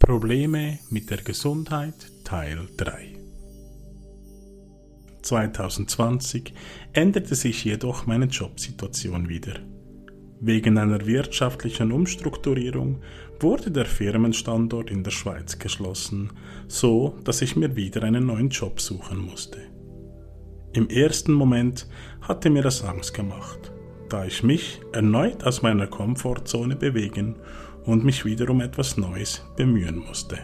Probleme mit der Gesundheit Teil 3. 2020 änderte sich jedoch meine Jobsituation wieder. Wegen einer wirtschaftlichen Umstrukturierung wurde der Firmenstandort in der Schweiz geschlossen, so dass ich mir wieder einen neuen Job suchen musste. Im ersten Moment hatte mir das Angst gemacht, da ich mich erneut aus meiner Komfortzone bewegen und mich wieder um etwas Neues bemühen musste.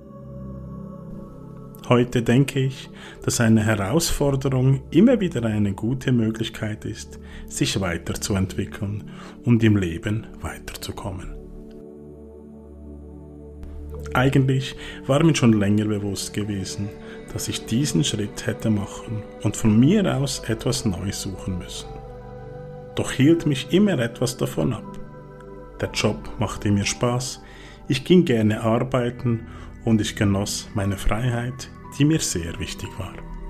Heute denke ich, dass eine Herausforderung immer wieder eine gute Möglichkeit ist, sich weiterzuentwickeln und im Leben weiterzukommen. Eigentlich war mir schon länger bewusst gewesen, dass ich diesen Schritt hätte machen und von mir aus etwas Neues suchen müssen. Doch hielt mich immer etwas davon ab. Der Job machte mir Spaß, ich ging gerne arbeiten und ich genoss meine Freiheit, die mir sehr wichtig war.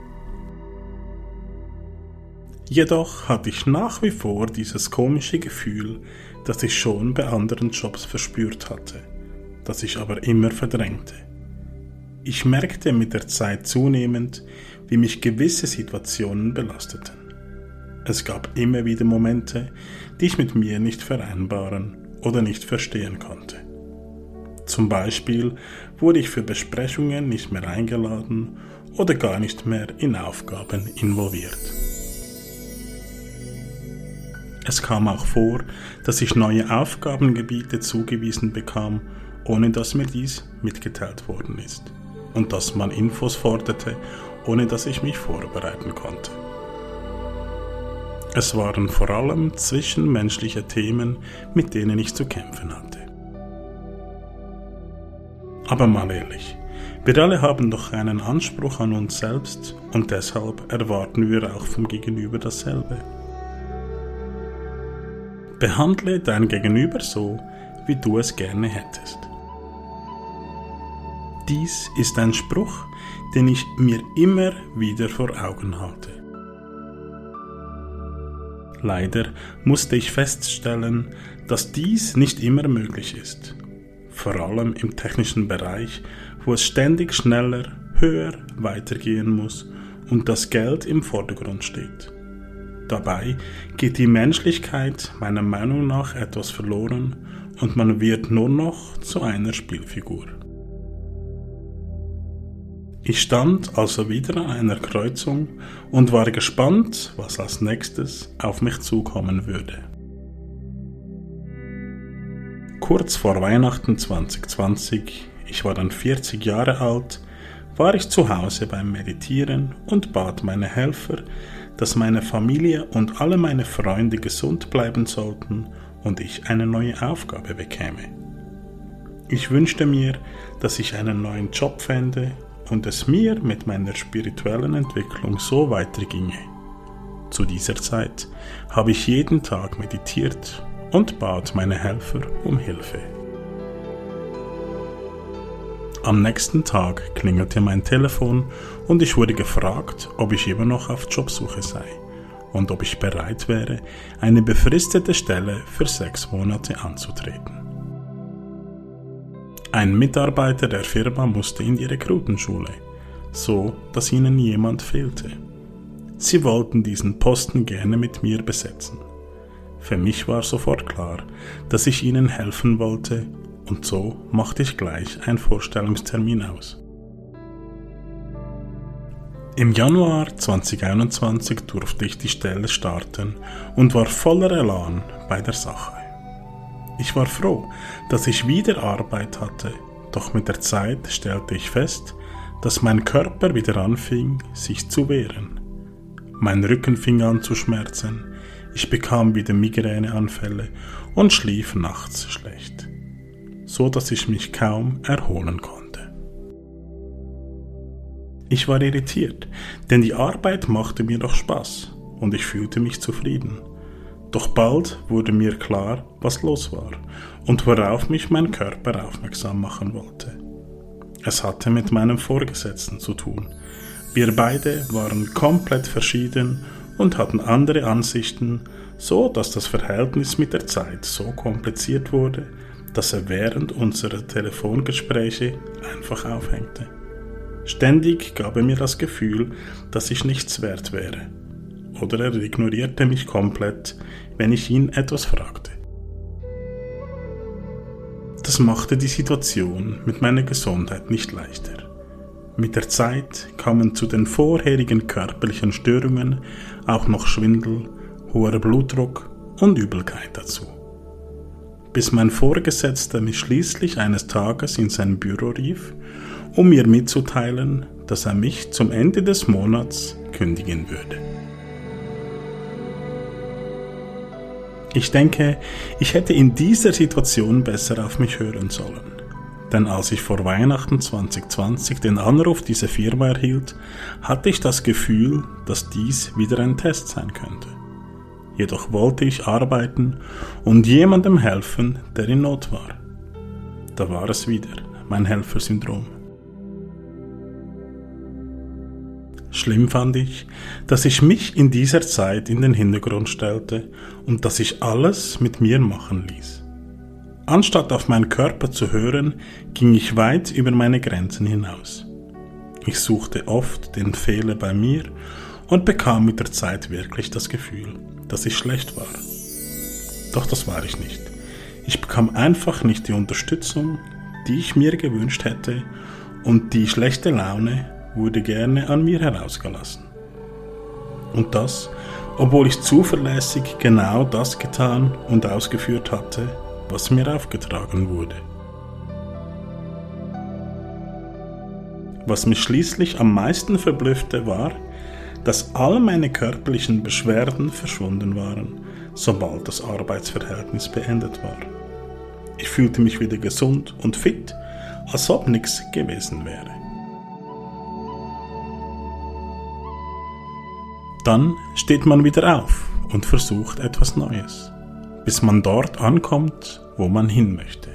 Jedoch hatte ich nach wie vor dieses komische Gefühl, das ich schon bei anderen Jobs verspürt hatte, das ich aber immer verdrängte. Ich merkte mit der Zeit zunehmend, wie mich gewisse Situationen belasteten. Es gab immer wieder Momente, die ich mit mir nicht vereinbaren oder nicht verstehen konnte. Zum Beispiel wurde ich für Besprechungen nicht mehr eingeladen oder gar nicht mehr in Aufgaben involviert. Es kam auch vor, dass ich neue Aufgabengebiete zugewiesen bekam, ohne dass mir dies mitgeteilt worden ist, und dass man Infos forderte, ohne dass ich mich vorbereiten konnte. Es waren vor allem zwischenmenschliche Themen, mit denen ich zu kämpfen hatte. Aber mal ehrlich, wir alle haben doch einen Anspruch an uns selbst und deshalb erwarten wir auch vom Gegenüber dasselbe. Behandle dein Gegenüber so, wie du es gerne hättest. Dies ist ein Spruch, den ich mir immer wieder vor Augen halte. Leider musste ich feststellen, dass dies nicht immer möglich ist. Vor allem im technischen Bereich, wo es ständig schneller, höher weitergehen muss und das Geld im Vordergrund steht. Dabei geht die Menschlichkeit meiner Meinung nach etwas verloren und man wird nur noch zu einer Spielfigur. Ich stand also wieder an einer Kreuzung und war gespannt, was als nächstes auf mich zukommen würde. Kurz vor Weihnachten 2020, ich war dann 40 Jahre alt, war ich zu Hause beim Meditieren und bat meine Helfer, dass meine Familie und alle meine Freunde gesund bleiben sollten und ich eine neue Aufgabe bekäme. Ich wünschte mir, dass ich einen neuen Job fände und es mir mit meiner spirituellen Entwicklung so weiterginge. Zu dieser Zeit habe ich jeden Tag meditiert und bat meine Helfer um Hilfe. Am nächsten Tag klingelte mein Telefon und ich wurde gefragt, ob ich immer noch auf Jobsuche sei und ob ich bereit wäre, eine befristete Stelle für 6 Monate anzutreten. Ein Mitarbeiter der Firma musste in die Rekrutenschule, so dass ihnen jemand fehlte. Sie wollten diesen Posten gerne mit mir besetzen. Für mich war sofort klar, dass ich ihnen helfen wollte, und so machte ich gleich einen Vorstellungstermin aus. Im Januar 2021 durfte ich die Stelle starten und war voller Elan bei der Sache. Ich war froh, dass ich wieder Arbeit hatte, doch mit der Zeit stellte ich fest, dass mein Körper wieder anfing, sich zu wehren. Mein Rücken fing an zu schmerzen, ich bekam wieder Migräneanfälle und schlief nachts schlecht, so dass ich mich kaum erholen konnte. Ich war irritiert, denn die Arbeit machte mir doch Spaß und ich fühlte mich zufrieden. Doch bald wurde mir klar, was los war und worauf mich mein Körper aufmerksam machen wollte. Es hatte mit meinem Vorgesetzten zu tun. Wir beide waren komplett verschieden und hatten andere Ansichten, so dass das Verhältnis mit der Zeit so kompliziert wurde, dass er während unserer Telefongespräche einfach aufhängte. Ständig gab er mir das Gefühl, dass ich nichts wert wäre. Oder er ignorierte mich komplett, wenn ich ihn etwas fragte. Das machte die Situation mit meiner Gesundheit nicht leichter. Mit der Zeit kamen zu den vorherigen körperlichen Störungen auch noch Schwindel, hoher Blutdruck und Übelkeit dazu. Bis mein Vorgesetzter mich schließlich eines Tages in sein Büro rief, um mir mitzuteilen, dass er mich zum Ende des Monats kündigen würde. Ich denke, ich hätte in dieser Situation besser auf mich hören sollen. Denn als ich vor Weihnachten 2020 den Anruf dieser Firma erhielt, hatte ich das Gefühl, dass dies wieder ein Test sein könnte. Jedoch wollte ich arbeiten und jemandem helfen, der in Not war. Da war es wieder, mein Helfersyndrom. Schlimm fand ich, dass ich mich in dieser Zeit in den Hintergrund stellte und dass ich alles mit mir machen ließ. Anstatt auf meinen Körper zu hören, ging ich weit über meine Grenzen hinaus. Ich suchte oft den Fehler bei mir und bekam mit der Zeit wirklich das Gefühl, dass ich schlecht war. Doch das war ich nicht. Ich bekam einfach nicht die Unterstützung, die ich mir gewünscht hätte, und die schlechte Laune wurde gerne an mir herausgelassen. Und das, obwohl ich zuverlässig genau das getan und ausgeführt hatte, was mir aufgetragen wurde. Was mich schließlich am meisten verblüffte war, dass all meine körperlichen Beschwerden verschwunden waren, sobald das Arbeitsverhältnis beendet war. Ich fühlte mich wieder gesund und fit, als ob nichts gewesen wäre. Dann steht man wieder auf und versucht etwas Neues, bis man dort ankommt, wo man hin möchte.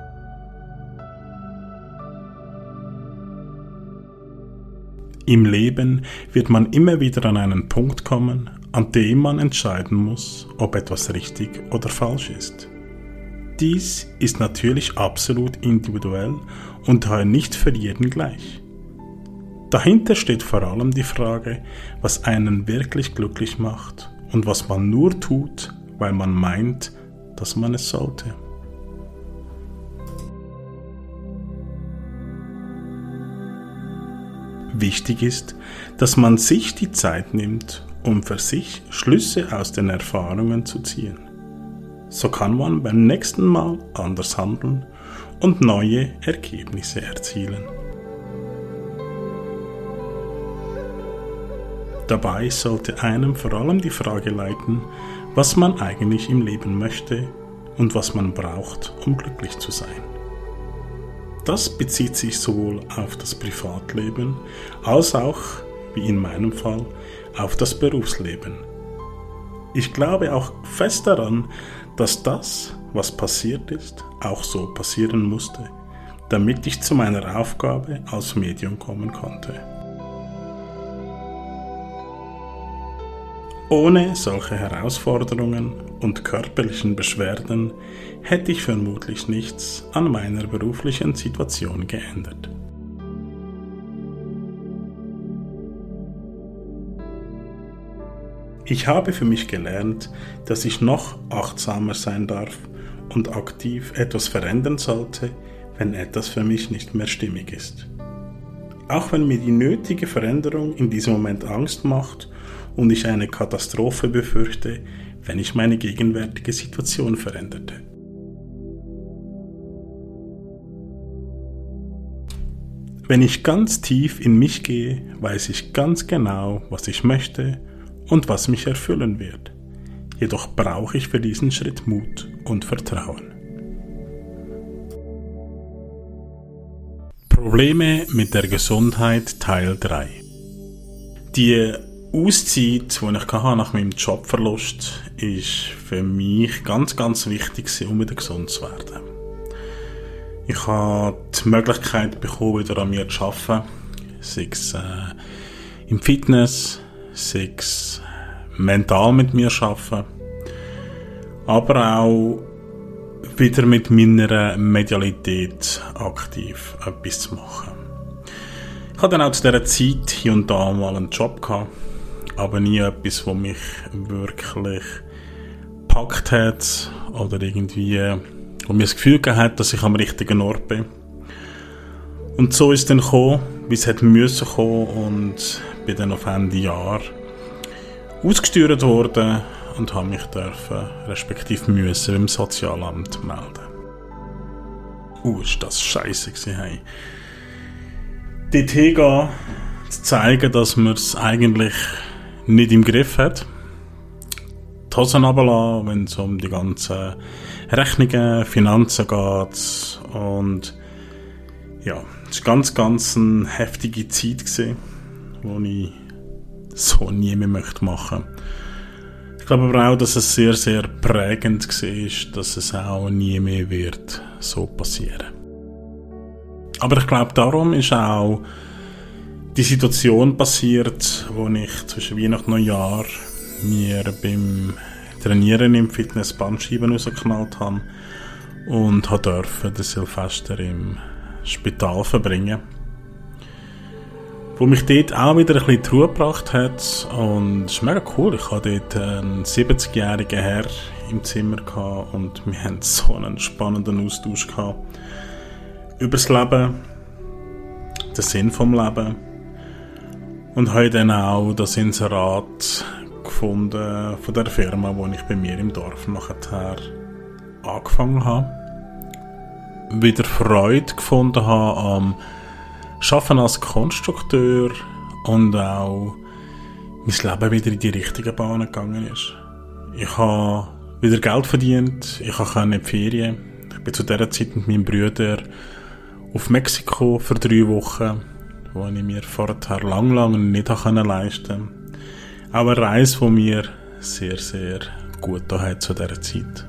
Im Leben wird man immer wieder an einen Punkt kommen, an dem man entscheiden muss, ob etwas richtig oder falsch ist. Dies ist natürlich absolut individuell und daher nicht für jeden gleich. Dahinter steht vor allem die Frage, was einen wirklich glücklich macht und was man nur tut, weil man meint, dass man es sollte. Wichtig ist, dass man sich die Zeit nimmt, um für sich Schlüsse aus den Erfahrungen zu ziehen. So kann man beim nächsten Mal anders handeln und neue Ergebnisse erzielen. Dabei sollte einem vor allem die Frage leiten, was man eigentlich im Leben möchte und was man braucht, um glücklich zu sein. Das bezieht sich sowohl auf das Privatleben als auch, wie in meinem Fall, auf das Berufsleben. Ich glaube auch fest daran, dass das, was passiert ist, auch so passieren musste, damit ich zu meiner Aufgabe als Medium kommen konnte. Ohne solche Herausforderungen und körperlichen Beschwerden hätte ich vermutlich nichts an meiner beruflichen Situation geändert. Ich habe für mich gelernt, dass ich noch achtsamer sein darf und aktiv etwas verändern sollte, wenn etwas für mich nicht mehr stimmig ist. Auch wenn mir die nötige Veränderung in diesem Moment Angst macht und ich eine Katastrophe befürchte, wenn ich meine gegenwärtige Situation veränderte. Wenn ich ganz tief in mich gehe, weiß ich ganz genau, was ich möchte und was mich erfüllen wird. Jedoch brauche ich für diesen Schritt Mut und Vertrauen. Probleme mit der Gesundheit Teil 3. Die Auszeit, die ich hatte nach meinem Jobverlust, ist für mich ganz, ganz wichtig, um wieder gesund zu werden. Ich habe die Möglichkeit bekommen, wieder an mir zu arbeiten, sei es im Fitness, sei es mental mit mir arbeiten, aber auch wieder mit meiner Medialität aktiv etwas zu machen. Ich hatte dann auch zu dieser Zeit hier und da mal einen Job gehabt, aber nie etwas, was mich wirklich gepackt hat oder irgendwie, wo mir das Gefühl gegeben hat, dass ich am richtigen Ort bin. Und so ist es dann gekommen, wie es hätte müssen kommen, und bin dann auf Ende Jahr ausgesteuert worden und habe mich respektive müssen im Sozialamt melden. Ist das scheisse gewesen, hey. Dort hingehen, zu zeigen, dass man es eigentlich nicht im Griff hat. Die Hosen runterlassen, wenn es um die ganzen Rechnungen, Finanzen geht. Und ja, es war ganz eine heftige Zeit gewesen, die ich so nie mehr machen möchte. Ich glaube aber auch, dass es sehr, sehr prägend war, dass es auch nie mehr wird so passieren. Aber ich glaube, darum ist auch die Situation passiert, wo ich zwischen Weihnachten und Neujahr mir beim Trainieren im Fitness Bandscheiben rausgeknallt habe und durfte den Silvester im Spital verbringen. Wo mich dort auch wieder ein bisschen zur Ruhe gebracht hat, und es ist mega cool. Ich hatte dort einen 70-jährigen Herr im Zimmer gehabt und wir hatten so einen spannenden Austausch gehabt über das Leben, den Sinn vom Leben, und habe dann auch das Inserat gefunden von der Firma, wo ich bei mir im Dorf nachher angefangen habe. Wieder Freude gefunden habe am Arbeiten als Konstrukteur und auch mein Leben wieder in die richtige Bahn gegangen ist. Ich habe wieder Geld verdient, ich konnte in die Ferien. Ich bin zu dieser Zeit mit meinem Bruder auf Mexiko für 3 Wochen, wo ich mir vorher lang nicht leisten konnte. Auch eine Reise, die mir sehr, sehr gut getan hat zu dieser Zeit.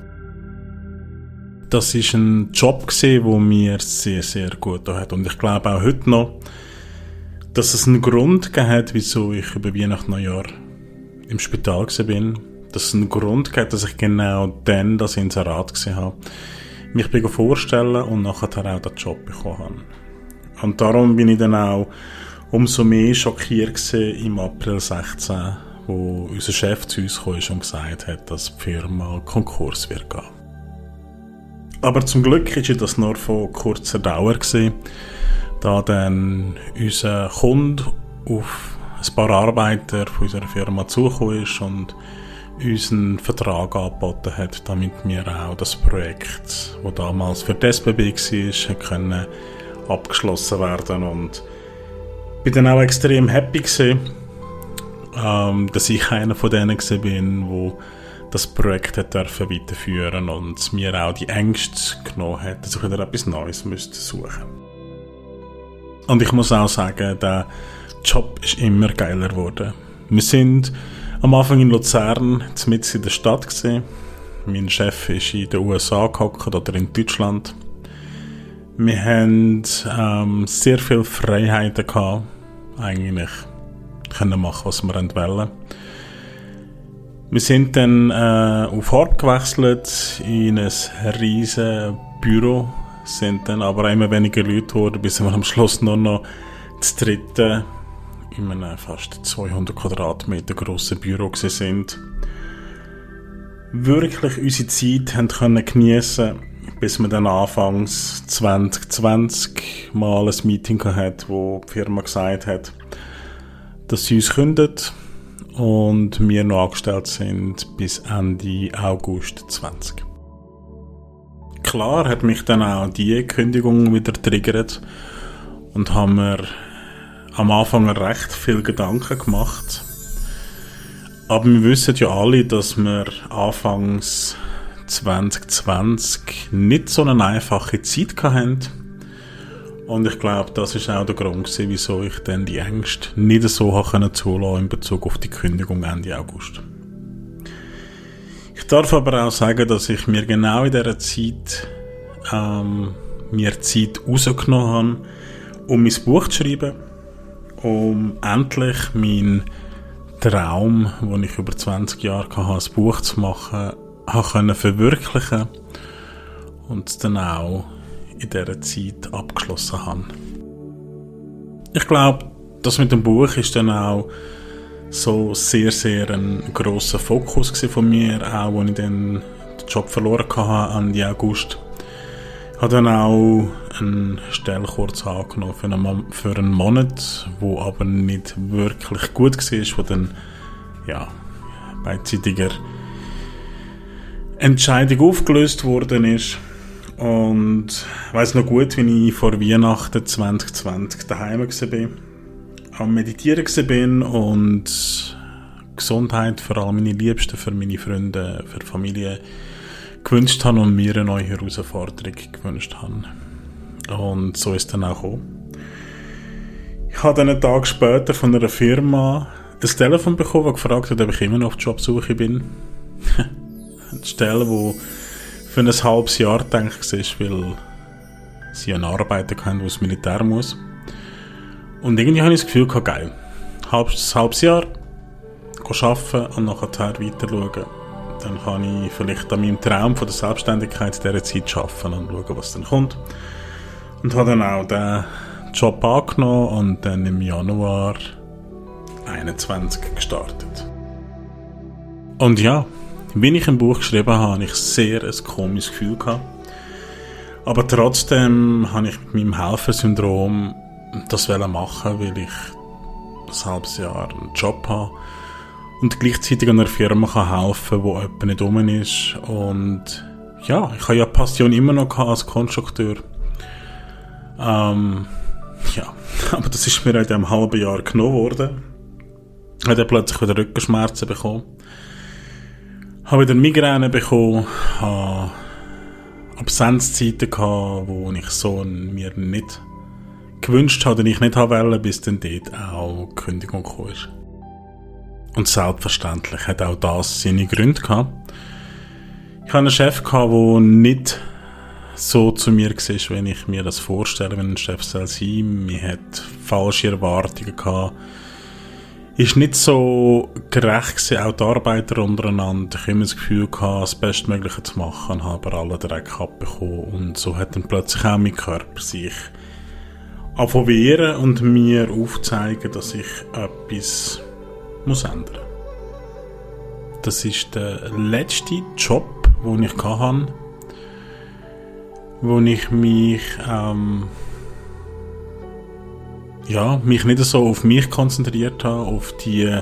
Das war ein Job, der mir sehr, sehr gut getan hat. Und ich glaube auch heute noch, dass es einen Grund gegeben hat, wieso ich über Weihnachten Neujahr im Spital war. Dass es einen Grund gegeben hat, dass ich genau dann das Inserat gesehen habe, mich vorstellen und nachher auch den Job bekommen habe. Und darum bin ich dann auch umso mehr schockiert gewesen im April 2016, wo unser Chef zu uns kam und gesagt hat, dass die Firma Konkurs wird gehen. Aber zum Glück war das nur von kurzer Dauer gewesen, da dann unser Kunde auf ein paar Arbeiter von unserer Firma zugekommen ist und uns einen Vertrag angeboten hat, damit wir auch das Projekt, das damals für die SBB war, können abgeschlossen werden. Und ich bin dann auch extrem happy gewesen, dass ich einer von denen bin, wo das Projekt weiterführen durfte und mir auch die Ängste genommen hat, dass ich wieder etwas Neues suchen müsste. Und ich muss auch sagen, der Job ist immer geiler geworden. Wir sind am Anfang in Luzern, mitten in der Stadt gewesen. Mein Chef ist in den USA gehockt oder in Deutschland. Wir haben sehr viele Freiheiten gehabt, eigentlich können machen, was wir wollen. Wir sind dann auf Ort gewechselt in ein riesiges Büro, sind dann aber immer weniger Leute geworden, bis wir am Schluss nur noch das dritte in einem fast 200 Quadratmeter grossen Büro sind. Wirklich unsere Zeit haben können geniessen, bis wir dann anfangs 2020 mal ein Meeting hatten, wo die Firma gesagt hat, dass sie uns kündigt und wir noch angestellt sind bis Ende August 20. Klar hat mich dann auch die Kündigung wieder triggert und haben mir am Anfang recht viel Gedanken gemacht. Aber wir wissen ja alle, dass wir anfangs 2020 nicht so eine einfache Zeit hatten. Und ich glaube, das ist auch der Grund gewesen, wieso ich dann die Ängste nicht so zulassen in Bezug auf die Kündigung Ende August. Ich darf aber auch sagen, dass ich mir genau in dieser Zeit Zeit rausgenommen habe, um mein Buch zu schreiben, um endlich meinen Traum, den ich über 20 Jahre hatte, ein Buch zu machen, konnte verwirklichen. und es dann auch in dieser Zeit abgeschlossen habe. Ich glaube, das mit dem Buch ist dann auch so sehr, sehr ein grosser Fokus von mir, auch als ich dann den Job verloren hatte, Ende August. Ich habe dann auch eine Stelle kurz angenommen für einen Monat, wo aber nicht wirklich gut war, wo dann beidseitiger Entscheidung aufgelöst worden ist. Und ich weiss noch gut, wie ich vor Weihnachten 2020 daheim war, am Meditieren war und Gesundheit für all meine Liebsten, für meine Freunde, für die Familie gewünscht habe und mir eine neue Herausforderung gewünscht habe. Und so ist es dann auch gekommen. Ich habe dann einen Tag später von einer Firma ein Telefon bekommen, das gefragt hat, ob ich immer noch auf Jobsuche bin. Eine Stelle, die für ein halbes Jahr gedacht ist, weil sie einen Arbeiter haben, der ins Militär muss. Und irgendwie habe ich das Gefühl gehabt, geil. Ein halbes Jahr arbeiten und nachher weiter schauen. Dann kann ich vielleicht an meinem Traum von der Selbstständigkeit in dieser Zeit arbeiten und schauen, was dann kommt. Und habe dann auch den Job angenommen und dann im Januar 2021 gestartet. Und ja, wenn ich ein Buch geschrieben habe, habe ich sehr ein komisches Gefühl gehabt. Aber trotzdem habe ich mit meinem Helfersyndrom das machen, weil ich ein halbes Jahr einen Job habe und gleichzeitig an einer Firma helfen kann, wo jemand nicht rum ist. Und ja, ich habe ja Passion immer noch als Konstrukteur. Aber das ist mir in diesem halben Jahr genommen worden. Ich habe dann plötzlich wieder Rückenschmerzen bekommen. Habe wieder Migräne bekommen, habe Absenzzeiten gehabt, wo ich so mir nicht gewünscht habe, die ich nicht wollte, bis dann dort auch die Kündigung gekommen ist. Und selbstverständlich hat auch das seine Gründe gehabt. Ich hatte einen Chef gehabt, der nicht so zu mir war, wenn ich mir das vorstelle, wenn ein Chef sein soll. Man hat falsche Erwartungen gehabt. Ist nicht so gerecht gewesen, auch die Arbeiter untereinander. Ich habe immer das Gefühl gehabt, das Bestmögliche zu machen, habe aber alle Dreck abbekommen. Und so hat dann plötzlich auch mein Körper sich wehren und mir aufzeigen, dass ich etwas muss ändern. Das ist der letzte Job, den ich hatte, wo ich mich mich nicht so auf mich konzentriert habe, auf die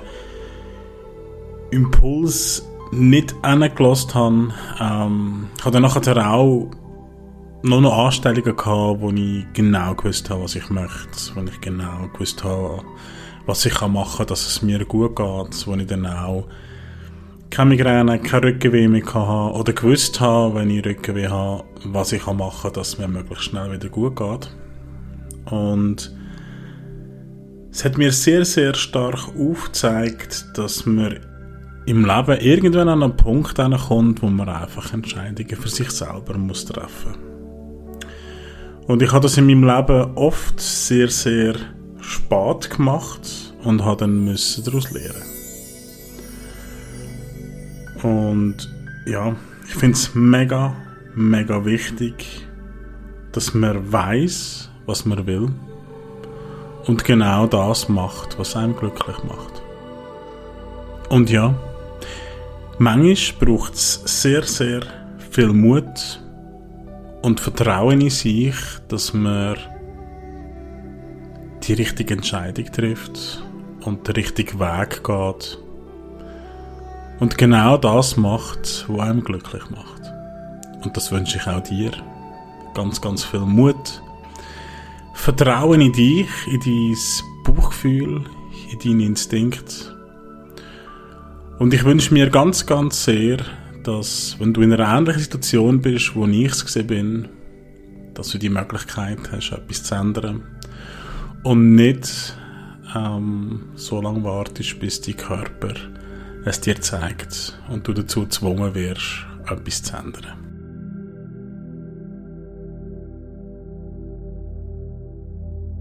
Impulse nicht hingelassen habe. Ich hatte dann nachher auch noch Anstellungen gehabt, wo ich genau gewusst habe, was ich möchte, wo ich genau gewusst habe, was ich machen kann, dass es mir gut geht, wo ich dann auch keine Migräne, keine Rückenweh mehr hatte oder gewusst habe, wenn ich Rückenweh habe, was ich machen kann, dass es mir möglichst schnell wieder gut geht. Und es hat mir sehr, sehr stark aufgezeigt, dass man im Leben irgendwann an einen Punkt kommt, wo man einfach Entscheidungen für sich selber muss treffen muss. Und ich habe das in meinem Leben oft sehr, sehr spät gemacht und habe dann daraus lernen. Und ja, ich finde es mega, mega wichtig, dass man weiss, was man will und genau das macht, was einem glücklich macht. Und ja, manchmal braucht es sehr, sehr viel Mut und Vertrauen in sich, dass man die richtige Entscheidung trifft und den richtigen Weg geht und genau das macht, was einem glücklich macht. Und das wünsche ich auch dir. Ganz, ganz viel Mut, Vertrauen in dich, in dein Bauchgefühl, in deinen Instinkt. Und ich wünsche mir ganz, ganz sehr, dass, wenn du in einer ähnlichen Situation bist, wo ich es bin, dass du die Möglichkeit hast, etwas zu ändern und nicht so lange wartest, bis dein Körper es dir zeigt und du dazu gezwungen wirst, etwas zu ändern.